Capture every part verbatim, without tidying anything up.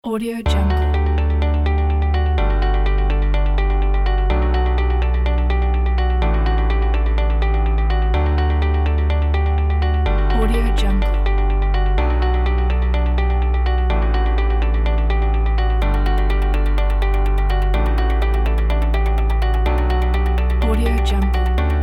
Audio Jungle. Audio Jungle. Audio Jungle.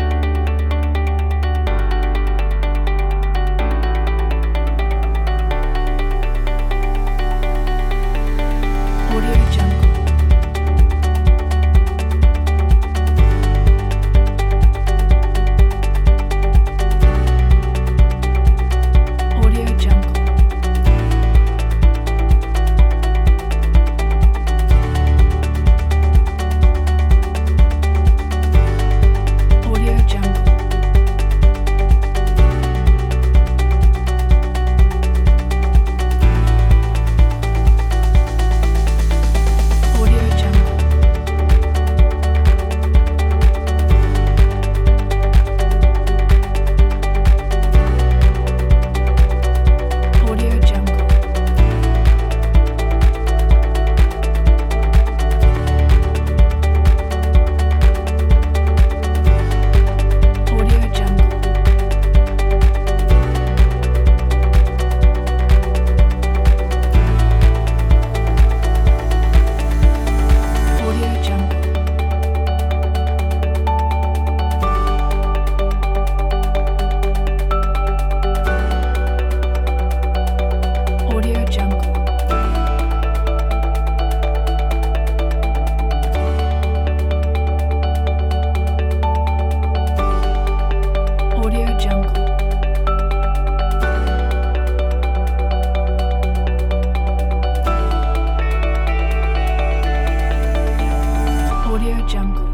Audio Jungle. Audio Jungle. Audio Jungle. Audio Jungle. Audio Jungle. Audio Jungle. Audio Jungle. Audio Jungle. Audio Jungle. Audio Jungle.